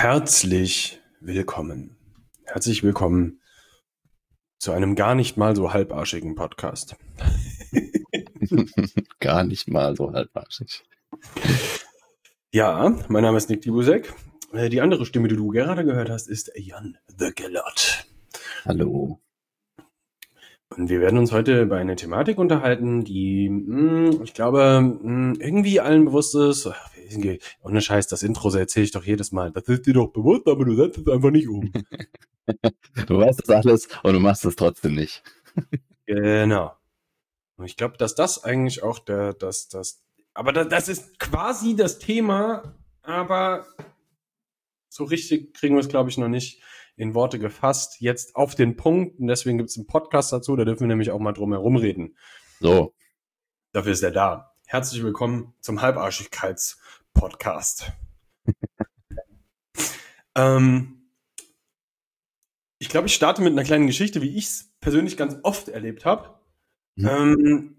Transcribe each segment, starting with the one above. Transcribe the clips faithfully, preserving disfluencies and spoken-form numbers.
Herzlich willkommen. Herzlich willkommen zu einem gar nicht mal so halbarschigen Podcast. Gar nicht mal so halbarschig. Ja, mein Name ist Nick Dibusek. Die andere Stimme, die du gerade gehört hast, ist Jan the Gellert. Hallo. Und wir werden uns heute über eine Thematik unterhalten, die, mh, ich glaube, mh, irgendwie allen bewusst ist. Ohne Scheiß, das Intro erzähle ich doch jedes Mal. Das ist dir doch bewusst, aber du setzt es einfach nicht um. Du weißt das alles und du machst es trotzdem nicht. Genau. Und ich glaube, dass das eigentlich auch der, das, das, aber das, das ist quasi das Thema, aber so richtig kriegen wir es, glaube ich, noch nicht in Worte gefasst. Jetzt auf den Punkt, und deswegen gibt es einen Podcast dazu, da dürfen wir nämlich auch mal drum herum reden. So. Dafür ist er da. Herzlich willkommen zum Halbarschigkeits-Podcast. ähm, ich glaube, ich starte mit einer kleinen Geschichte, wie ich es persönlich ganz oft erlebt habe. Mhm. Ähm,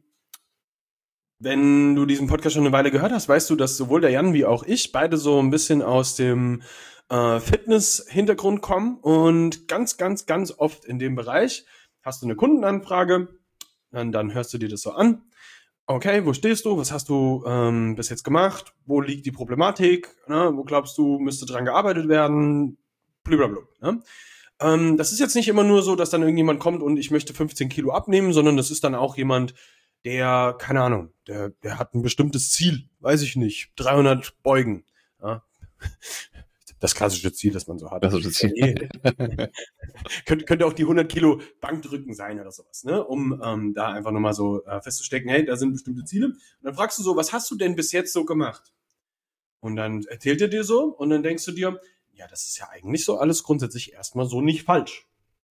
wenn du diesen Podcast schon eine Weile gehört hast, weißt du, dass sowohl der Jan wie auch ich beide so ein bisschen aus dem äh, Fitness-Hintergrund kommen und ganz, ganz, ganz oft in dem Bereich hast du eine Kundenanfrage, dann, dann hörst du dir das so an. Okay, wo stehst du? Was hast du ähm, bis jetzt gemacht? Wo liegt die Problematik? Ne? Wo glaubst du, müsste dran gearbeitet werden? Blablabla. Ne? Ähm, das ist jetzt nicht immer nur so, dass dann irgendjemand kommt und ich möchte fünfzehn Kilo abnehmen, sondern das ist dann auch jemand, der, keine Ahnung, der, der hat ein bestimmtes Ziel, weiß ich nicht, dreihundert Beugen. Ja? Das klassische Ziel, das man so hat. Das ist Ziel. könnte, könnte auch die hundert Kilo Bankdrücken sein oder sowas, ne? Um ähm, da einfach nochmal so äh, festzustecken, hey, da sind bestimmte Ziele. Und dann fragst du so, was hast du denn bis jetzt so gemacht? Und dann erzählt er dir so und dann denkst du dir, ja, das ist ja eigentlich so alles grundsätzlich erstmal so nicht falsch.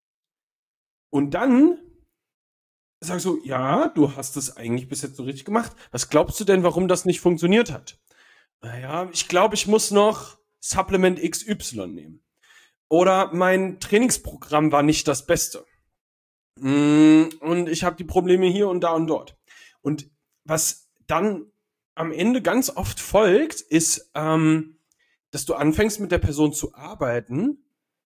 Und dann sagst du, ja, du hast es eigentlich bis jetzt so richtig gemacht. Was glaubst du denn, warum das nicht funktioniert hat? Naja, ich glaube, ich muss noch Supplement X Y nehmen. Oder mein Trainingsprogramm war nicht das Beste. Und ich habe die Probleme hier und da und dort. Und was dann am Ende ganz oft folgt, ist, ähm, dass du anfängst mit der Person zu arbeiten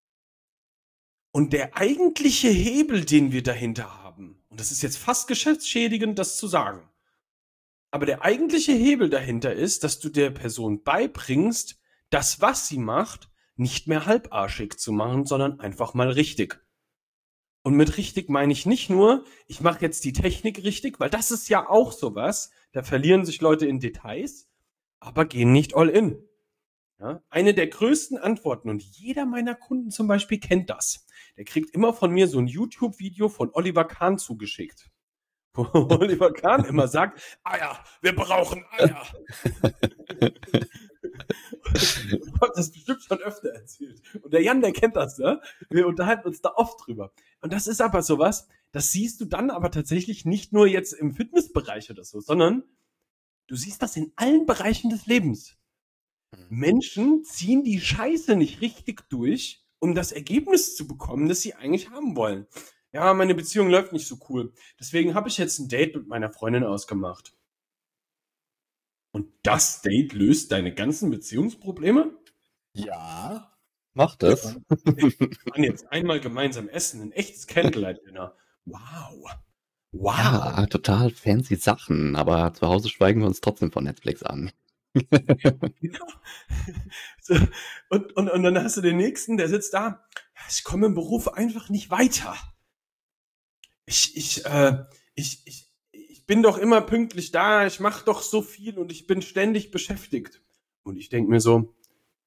und der eigentliche Hebel, den wir dahinter haben, und das ist jetzt fast geschäftsschädigend, das zu sagen, aber der eigentliche Hebel dahinter ist, dass du der Person beibringst, das, was sie macht, nicht mehr halbarschig zu machen, sondern einfach mal richtig. Und mit richtig meine ich nicht nur, ich mache jetzt die Technik richtig, weil das ist ja auch sowas, da verlieren sich Leute in Details, aber gehen nicht all in. Ja? Eine der größten Antworten, und jeder meiner Kunden zum Beispiel kennt das, der kriegt immer von mir so ein YouTube-Video von Oliver Kahn zugeschickt. Wo Oliver Kahn immer sagt, Eier, wir brauchen Eier. Ich habe das bestimmt schon öfter erzählt. Und der Jan, der kennt das, ne? Wir unterhalten uns da oft drüber. Und das ist aber sowas, das siehst du dann aber tatsächlich nicht nur jetzt im Fitnessbereich oder so, sondern du siehst das in allen Bereichen des Lebens. Menschen ziehen die Scheiße nicht richtig durch, um das Ergebnis zu bekommen, das sie eigentlich haben wollen. Ja, meine Beziehung läuft nicht so cool. Deswegen habe ich jetzt ein Date mit meiner Freundin ausgemacht. Und das Date löst deine ganzen Beziehungsprobleme? Ja, macht das. Wir waren jetzt einmal gemeinsam essen, ein echtes Candlelight-Dinner. Wow. Wow. Ja, total fancy Sachen, aber zu Hause schweigen wir uns trotzdem von Netflix an. Genau. So, und, und, und dann hast du den Nächsten, der sitzt da. Ich komme im Beruf einfach nicht weiter. Ich, ich, äh, ich, ich, ich bin doch immer pünktlich da, ich mache doch so viel und ich bin ständig beschäftigt. Und ich denke mir so,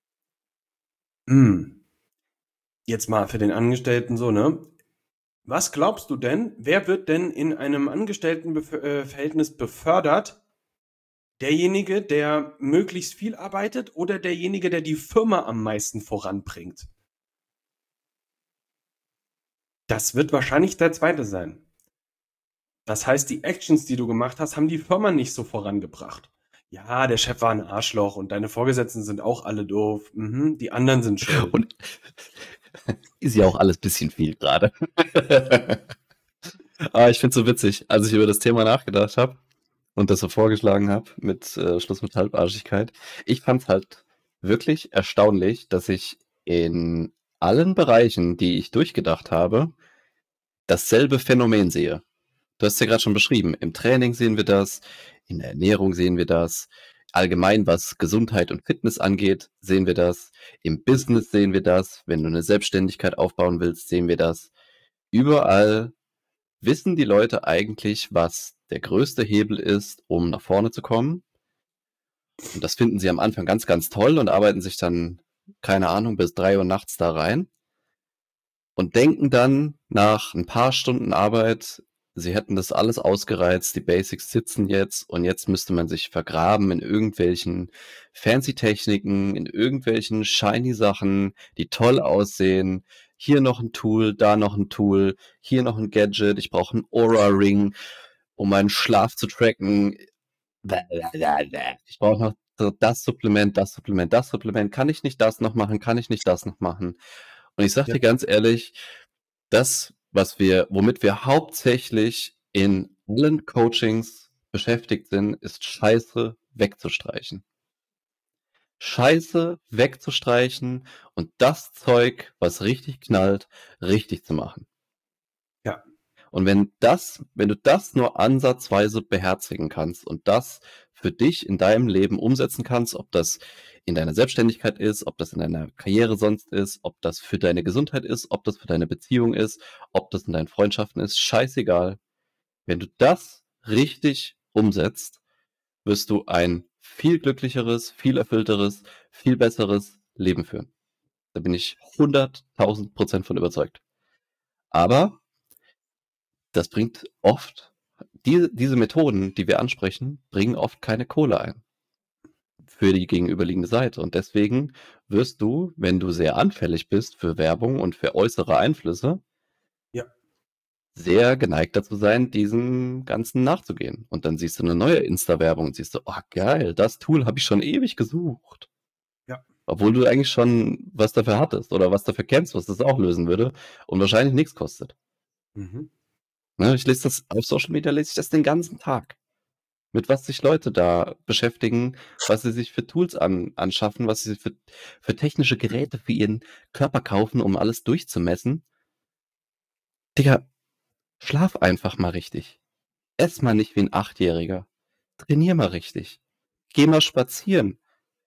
hm, jetzt mal für den Angestellten so, ne? Was glaubst du denn, wer wird denn in einem Angestelltenverhältnis befördert? Derjenige, der möglichst viel arbeitet oder derjenige, der die Firma am meisten voranbringt? Das wird wahrscheinlich der zweite sein. Das heißt, die Actions, die du gemacht hast, haben die Firma nicht so vorangebracht. Ja, der Chef war ein Arschloch und deine Vorgesetzten sind auch alle doof. Mhm, die anderen sind schuld. Und ist ja auch alles ein bisschen viel gerade. Aber ich finde es so witzig, als ich über das Thema nachgedacht habe und das so vorgeschlagen habe mit äh, Schluss mit Halbarschigkeit. Ich fand es halt wirklich erstaunlich, dass ich in allen Bereichen, die ich durchgedacht habe, dasselbe Phänomen sehe. Du hast ja gerade schon beschrieben, im Training sehen wir das, in der Ernährung sehen wir das, allgemein was Gesundheit und Fitness angeht, sehen wir das, im Business sehen wir das, wenn du eine Selbstständigkeit aufbauen willst, sehen wir das. Überall wissen die Leute eigentlich, was der größte Hebel ist, um nach vorne zu kommen. Und das finden sie am Anfang ganz, ganz toll und arbeiten sich dann, keine Ahnung, bis drei Uhr nachts da rein und denken dann nach ein paar Stunden Arbeit, sie hätten das alles ausgereizt, die Basics sitzen jetzt und jetzt müsste man sich vergraben in irgendwelchen fancy Techniken, in irgendwelchen shiny Sachen, die toll aussehen. Hier noch ein Tool, da noch ein Tool, hier noch ein Gadget, ich brauche einen Aura-Ring, um meinen Schlaf zu tracken. Ich brauche noch so das Supplement, das Supplement, das Supplement. Kann ich nicht das noch machen? Kann ich nicht das noch machen? Und ich sag Ja. dir ganz ehrlich, das, was wir, womit wir hauptsächlich in allen Coachings beschäftigt sind, ist Scheiße wegzustreichen. Scheiße wegzustreichen und das Zeug, was richtig knallt, richtig zu machen. Ja. Und wenn das, wenn du das nur ansatzweise beherzigen kannst und das für dich in deinem Leben umsetzen kannst, ob das in deiner Selbstständigkeit ist, ob das in deiner Karriere sonst ist, ob das für deine Gesundheit ist, ob das für deine Beziehung ist, ob das in deinen Freundschaften ist, scheißegal. Wenn du das richtig umsetzt, wirst du ein viel glücklicheres, viel erfüllteres, viel besseres Leben führen. Da bin ich hunderttausend Prozent von überzeugt. Aber das bringt oft, die, diese Methoden, die wir ansprechen, bringen oft keine Kohle ein für die gegenüberliegende Seite. Und deswegen wirst du, wenn du sehr anfällig bist für Werbung und für äußere Einflüsse, Ja. sehr geneigt dazu sein, diesem Ganzen nachzugehen. Und dann siehst du eine neue Insta-Werbung und siehst du, oh geil, das Tool habe ich schon ewig gesucht. Ja. Obwohl du eigentlich schon was dafür hattest oder was dafür kennst, was das auch lösen würde und wahrscheinlich nichts kostet. Mhm. Ne, ich lese das auf Social Media, lese ich das den ganzen Tag. Mit was sich Leute da beschäftigen, was sie sich für Tools an, anschaffen, was sie für, für technische Geräte für ihren Körper kaufen, um alles durchzumessen. Digga, schlaf einfach mal richtig. Ess mal nicht wie ein Achtjähriger. Trainier mal richtig. Geh mal spazieren.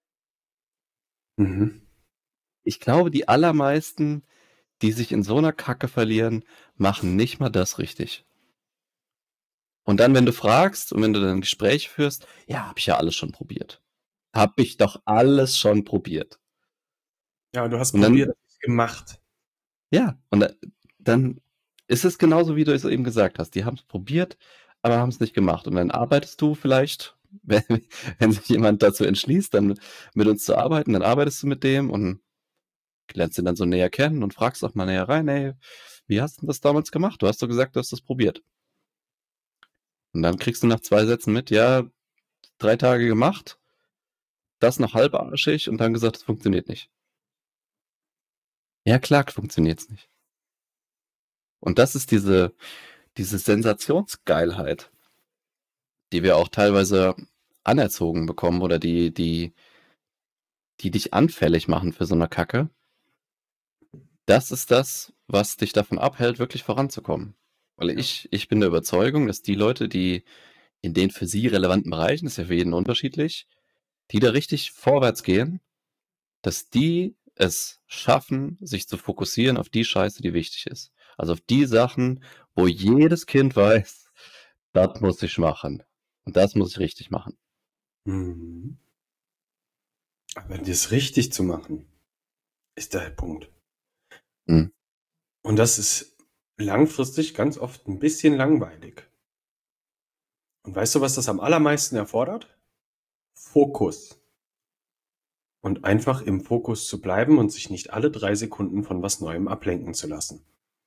Mhm. Ich glaube, die allermeisten, die sich in so einer Kacke verlieren, machen nicht mal das richtig. Und dann, wenn du fragst und wenn du dann ein Gespräch führst, ja, hab ich ja alles schon probiert. Hab ich doch alles schon probiert. Ja, du hast Und dann, probiert, gemacht. ja, und da- dann ist es genauso, wie du es eben gesagt hast. Die haben es probiert, aber haben es nicht gemacht. Und dann arbeitest du vielleicht, wenn, wenn sich jemand dazu entschließt, dann mit uns zu arbeiten, dann arbeitest du mit dem und lernst ihn dann so näher kennen und fragst auch mal näher rein, ey, wie hast du das damals gemacht? Du hast doch gesagt, du hast das probiert. Und dann kriegst du nach zwei Sätzen mit, ja, drei Tage gemacht, das noch halbarschig und dann gesagt, es funktioniert nicht. Ja, klar, funktioniert's nicht. Und das ist diese, diese Sensationsgeilheit, die wir auch teilweise anerzogen bekommen oder die, die, die dich anfällig machen für so eine Kacke. Das ist das, was dich davon abhält, wirklich voranzukommen. Weil Ja. ich, ich bin der Überzeugung, dass die Leute, die in den für sie relevanten Bereichen, ist ja für jeden unterschiedlich, die da richtig vorwärts gehen, dass die es schaffen, sich zu fokussieren auf die Scheiße, die wichtig ist. Also auf die Sachen, wo jedes Kind weiß, das muss ich machen. Und das muss ich richtig machen. Mhm. Aber das richtig zu machen, ist der Punkt. Hm. Und das ist langfristig ganz oft ein bisschen langweilig. Und weißt du, was das am allermeisten erfordert? Fokus. Und einfach im Fokus zu bleiben und sich nicht alle drei Sekunden von was Neuem ablenken zu lassen.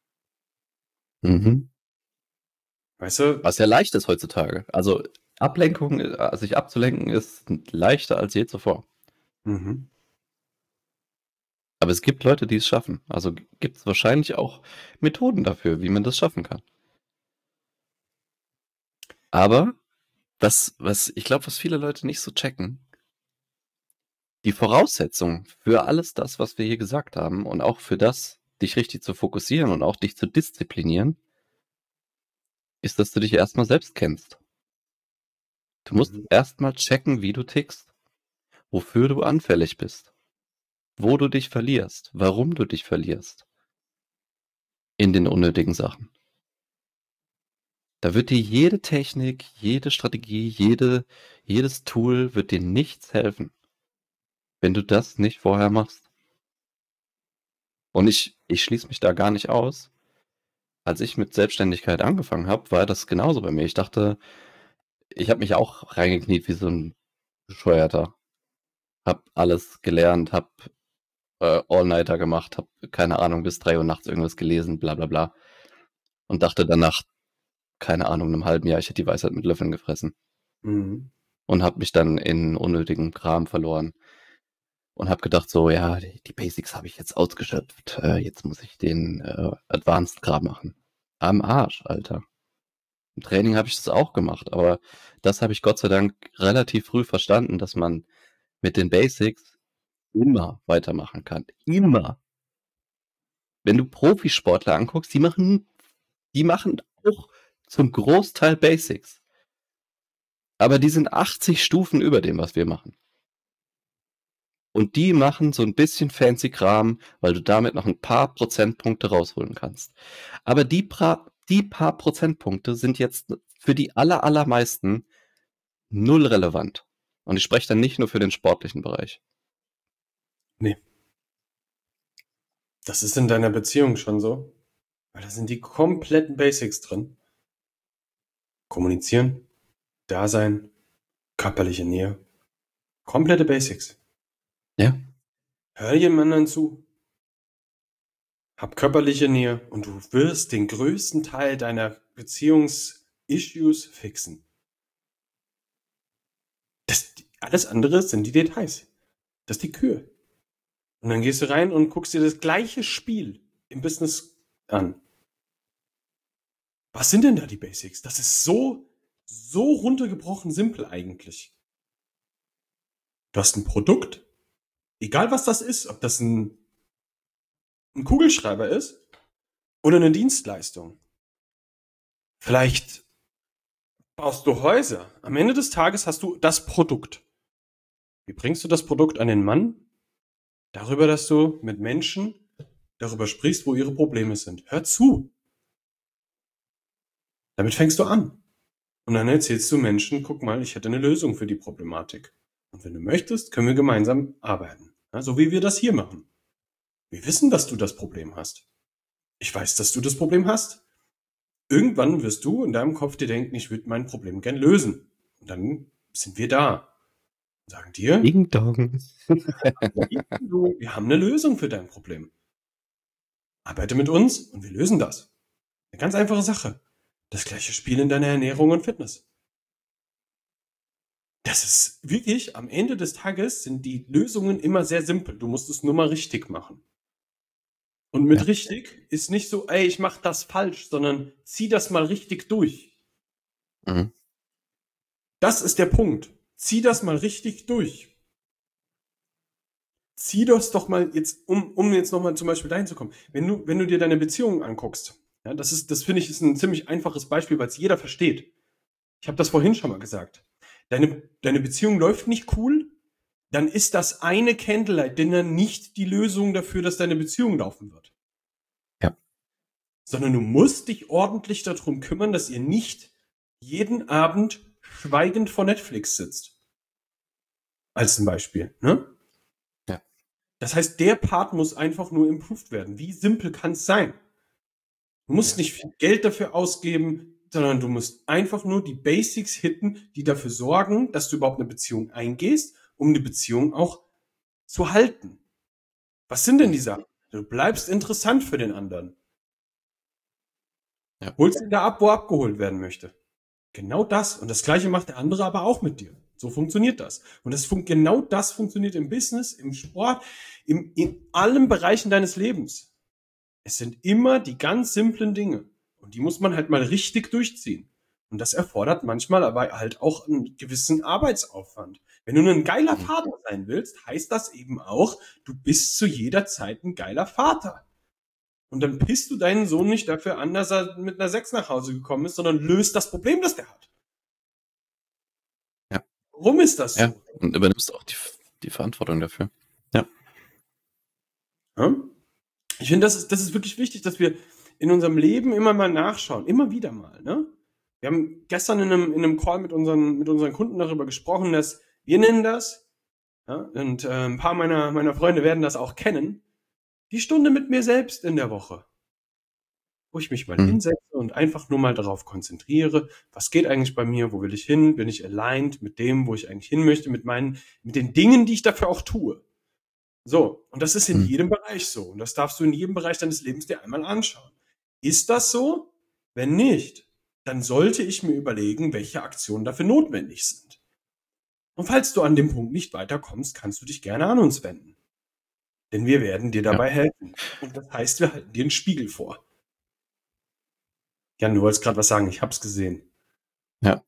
Mhm. Weißt du? Was ja leicht ist heutzutage. Also Ablenkung, äh, sich abzulenken, ist leichter als je zuvor. Mhm. Aber es gibt Leute, die es schaffen. Also gibt es wahrscheinlich auch Methoden dafür, wie man das schaffen kann. Aber was, was, ich glaube, was viele Leute nicht so checken, Die Voraussetzung für alles das, was wir hier gesagt haben und auch für das, dich richtig zu fokussieren und auch dich zu disziplinieren, ist, dass du dich erstmal selbst kennst. Du musst Mhm. erstmal checken, wie du tickst, wofür du anfällig bist, wo du dich verlierst, warum du dich verlierst in den unnötigen Sachen. Da wird dir jede Technik, jede Strategie, jede, jedes Tool wird dir nichts helfen, wenn du das nicht vorher machst. Und ich, ich schließe mich da gar nicht aus. Als ich mit Selbstständigkeit angefangen habe, war das genauso bei mir. Ich dachte, ich habe mich auch reingekniet wie so ein Bescheuerter. Hab alles gelernt, hab äh, All-Nighter gemacht, hab, keine Ahnung, bis drei Uhr nachts irgendwas gelesen, bla bla bla. Und dachte danach, keine Ahnung, in einem halben Jahr, ich hätte die Weisheit mit Löffeln gefressen. Mhm. Und hab mich dann in unnötigen Kram verloren. Und hab gedacht so, ja, die, die Basics habe ich jetzt ausgeschöpft. Äh, jetzt muss ich den äh, Advanced-Kram machen. Am Arsch, Alter. Im Training habe ich das auch gemacht, aber das habe ich Gott sei Dank relativ früh verstanden, dass man mit den Basics immer weitermachen kann. Immer. Wenn du Profisportler anguckst, die machen, die machen auch zum Großteil Basics. Aber die sind achtzig Stufen über dem, was wir machen. Und die machen so ein bisschen fancy Kram, weil du damit noch ein paar Prozentpunkte rausholen kannst. Aber die, pra die paar Prozentpunkte sind jetzt für die aller, allermeisten null relevant. Und ich spreche dann nicht nur für den sportlichen Bereich. Nee. Das ist in deiner Beziehung schon so. Weil da sind die kompletten Basics drin. Kommunizieren, Dasein, körperliche Nähe. Komplette Basics. Ja. Hör jedem anderen zu. Hab körperliche Nähe und du wirst den größten Teil deiner Beziehungs-Issues fixen. Das, alles andere sind die Details. Das ist die Kür. Und dann gehst du rein und guckst dir das gleiche Spiel im Business an. Was sind denn da die Basics? Das ist so, so runtergebrochen simpel eigentlich. Du hast ein Produkt, egal was das ist, ob das ein, ein Kugelschreiber ist oder eine Dienstleistung. Vielleicht baust du Häuser. Am Ende des Tages hast du das Produkt. Wie bringst du das Produkt an den Mann? Darüber, dass du mit Menschen darüber sprichst, wo ihre Probleme sind. Hör zu. Damit fängst du an. Und dann erzählst du Menschen, guck mal, ich hätte eine Lösung für die Problematik. Und wenn du möchtest, können wir gemeinsam arbeiten. Ja, so wie wir das hier machen. Wir wissen, dass du das Problem hast. Ich weiß, dass du das Problem hast. Irgendwann wirst du in deinem Kopf dir denken, ich würde mein Problem gern lösen. Und dann sind wir da. Und sagen dir, Ding Dong. wir haben eine Lösung für dein Problem. Arbeite mit uns und wir lösen das. Eine ganz einfache Sache. Das gleiche Spiel in deiner Ernährung und Fitness. Das ist wirklich, am Ende des Tages sind die Lösungen immer sehr simpel. Du musst es nur mal richtig machen. Und mit Ja. richtig ist nicht so, ey, ich mach das falsch, sondern zieh das mal richtig durch. Mhm. Das ist der Punkt. Zieh das mal richtig durch. Zieh das doch mal jetzt, um, um jetzt nochmal zum Beispiel dahin zu kommen. Wenn du, wenn du dir deine Beziehung anguckst, ja, das ist, das finde ich, ist ein ziemlich einfaches Beispiel, weil es jeder versteht. Ich habe das vorhin schon mal gesagt. Deine, deine Beziehung läuft nicht cool, dann ist das eine Candlelight-Dinner nicht die Lösung dafür, dass deine Beziehung laufen wird. Ja. Sondern du musst dich ordentlich darum kümmern, dass ihr nicht jeden Abend schweigend vor Netflix sitzt. Als ein Beispiel, ne? Ja. Das heißt, der Part muss einfach nur improved werden. Wie simpel kann es sein? Du musst nicht viel Geld dafür ausgeben, sondern du musst einfach nur die Basics hitten, die dafür sorgen, dass du überhaupt eine Beziehung eingehst, um eine Beziehung auch zu halten. Was sind denn die Sachen? Du bleibst interessant für den anderen. Ja. Holst ihn da ab, wo er abgeholt werden möchte. Genau das. Und das Gleiche macht der andere aber auch mit dir. So funktioniert das. Und das fun- genau das funktioniert im Business, im Sport, im, in allen Bereichen deines Lebens. Es sind immer die ganz simplen Dinge. Und die muss man halt mal richtig durchziehen. Und das erfordert manchmal aber halt auch einen gewissen Arbeitsaufwand. Wenn du ein geiler Vater sein willst, heißt das eben auch, du bist zu jeder Zeit ein geiler Vater. Und dann pisst du deinen Sohn nicht dafür an, dass er mit einer sechs nach Hause gekommen ist, sondern löst das Problem, das der hat. Ja. Warum ist das so? Ja, und übernimmst auch die, die Verantwortung dafür. Ja. Ja? Ich finde, das ist, das ist wirklich wichtig, dass wir in unserem Leben immer mal nachschauen. Immer wieder mal. Ne? Wir haben gestern in einem, in einem Call mit unseren, mit unseren Kunden darüber gesprochen, dass wir nennen das, ja, und äh, ein paar meiner, meiner Freunde werden das auch kennen, die Stunde mit mir selbst in der Woche. Wo ich mich mal Mhm. hinsetze und einfach nur mal darauf konzentriere, was geht eigentlich bei mir, wo will ich hin, bin ich aligned mit dem, wo ich eigentlich hin möchte, mit meinen, mit den Dingen, die ich dafür auch tue. So, und das ist in Mhm. jedem Bereich so. Und das darfst du in jedem Bereich deines Lebens dir einmal anschauen. Ist das so? Wenn nicht, dann sollte ich mir überlegen, welche Aktionen dafür notwendig sind. Und falls du an dem Punkt nicht weiterkommst, kannst du dich gerne an uns wenden. Denn wir werden dir dabei Ja. helfen. Und das heißt, wir halten dir einen Spiegel vor. Jan, du wolltest gerade was sagen, ich hab's gesehen. Ja.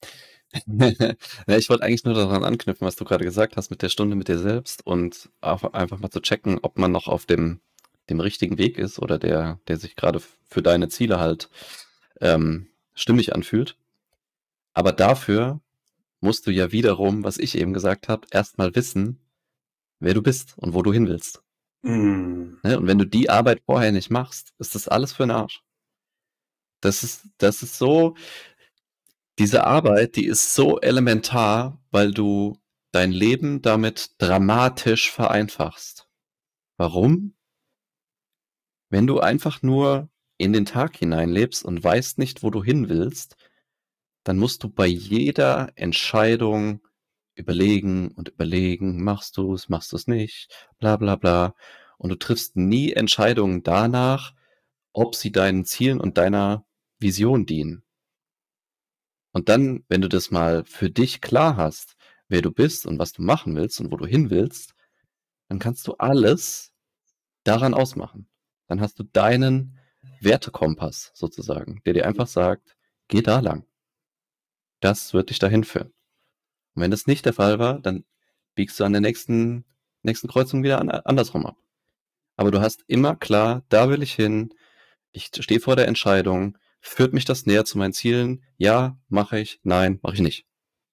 Ja, ich wollte eigentlich nur daran anknüpfen, was du gerade gesagt hast mit der Stunde mit dir selbst und auch einfach mal zu checken, ob man noch auf dem, dem richtigen Weg ist oder der, der sich gerade für deine Ziele halt ähm, stimmig anfühlt. Aber dafür musst du ja wiederum, was ich eben gesagt habe, erstmal wissen, wer du bist und wo du hin willst. Mm. Ne? Und wenn du die Arbeit vorher nicht machst, ist das alles für den Arsch. Das ist, das ist so, diese Arbeit, die ist so elementar, weil du dein Leben damit dramatisch vereinfachst. Warum? Wenn du einfach nur in den Tag hineinlebst und weißt nicht, wo du hin willst, dann musst du bei jeder Entscheidung überlegen und überlegen, machst du es, machst du es nicht, bla bla bla. Und du triffst nie Entscheidungen danach, ob sie deinen Zielen und deiner Vision dienen. Und dann, wenn du das mal für dich klar hast, wer du bist und was du machen willst und wo du hin willst, dann kannst du alles daran ausmachen. Dann hast du deinen Wertekompass sozusagen, der dir einfach sagt, geh da lang. Das wird dich dahin führen. Und wenn das nicht der Fall war, dann biegst du an der nächsten, nächsten Kreuzung wieder an, andersrum ab. Aber du hast immer klar, da will ich hin, ich stehe vor der Entscheidung, führt mich das näher zu meinen Zielen? Ja, mache ich, nein, mache ich nicht.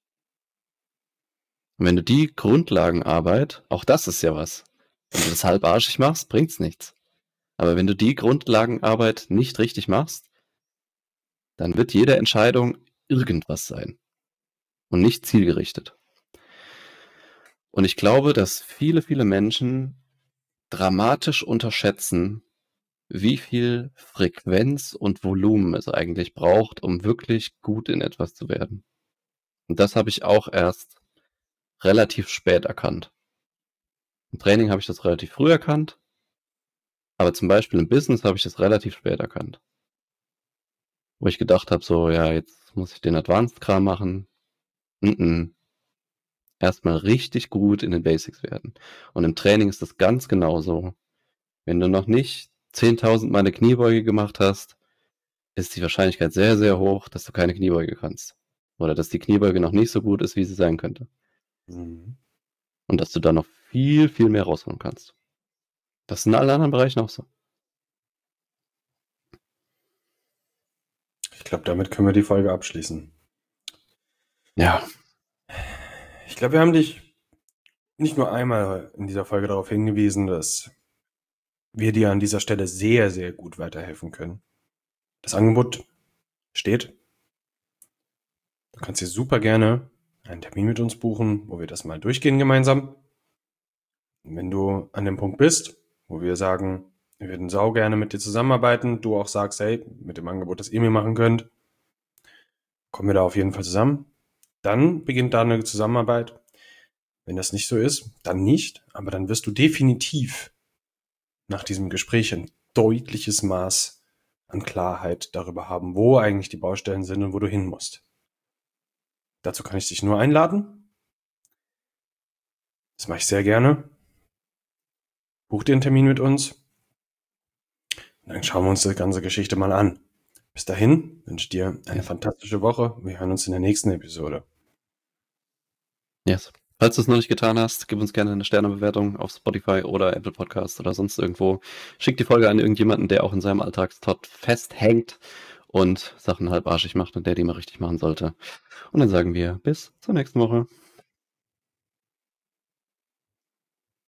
Und wenn du die Grundlagenarbeit, auch das ist ja was, wenn du das halbarschig machst, bringt's nichts. Aber wenn du die Grundlagenarbeit nicht richtig machst, dann wird jede Entscheidung irgendwas sein und nicht zielgerichtet. Und ich glaube, dass viele, viele Menschen dramatisch unterschätzen, wie viel Frequenz und Volumen es eigentlich braucht, um wirklich gut in etwas zu werden. Und das habe ich auch erst relativ spät erkannt. Im Training habe ich das relativ früh erkannt, aber zum Beispiel im Business habe ich das relativ spät erkannt. Wo ich gedacht habe, so, ja, jetzt muss ich den Advanced-Kram machen. Mm-mm. Erstmal richtig gut in den Basics werden. Und im Training ist das ganz genauso. Wenn du noch nicht zehntausend Mal eine Kniebeuge gemacht hast, ist die Wahrscheinlichkeit sehr, sehr hoch, dass du keine Kniebeuge kannst. Oder dass die Kniebeuge noch nicht so gut ist, wie sie sein könnte. Mhm. Und dass du da noch viel, viel mehr rausholen kannst. Das ist in allen anderen Bereichen auch so. Ich glaube, damit können wir die Folge abschließen. Ja. Ich glaube, wir haben dich nicht nur einmal in dieser Folge darauf hingewiesen, dass wir dir an dieser Stelle sehr, sehr gut weiterhelfen können. Das Angebot steht. Du kannst dir super gerne einen Termin mit uns buchen, wo wir das mal durchgehen gemeinsam. Und wenn du an dem Punkt bist, wo wir sagen, wir würden sau gerne mit dir zusammenarbeiten, du auch sagst, hey, mit dem Angebot, das ihr mir machen könnt, kommen wir da auf jeden Fall zusammen. Dann beginnt da eine Zusammenarbeit. Wenn das nicht so ist, dann nicht, aber dann wirst du definitiv nach diesem Gespräch ein deutliches Maß an Klarheit darüber haben, wo eigentlich die Baustellen sind und wo du hin musst. Dazu kann ich dich nur einladen. Das mache ich sehr gerne. Buch dir einen Termin mit uns. Und dann schauen wir uns die ganze Geschichte mal an. Bis dahin wünsche ich dir eine Yes. fantastische Woche. Wir hören uns in der nächsten Episode. Yes. Falls du es noch nicht getan hast, gib uns gerne eine Sternebewertung auf Spotify oder Apple Podcast oder sonst irgendwo. Schick die Folge an irgendjemanden, der auch in seinem Alltagstrott festhängt und Sachen halbarschig macht und der die mal richtig machen sollte. Und dann sagen wir bis zur nächsten Woche.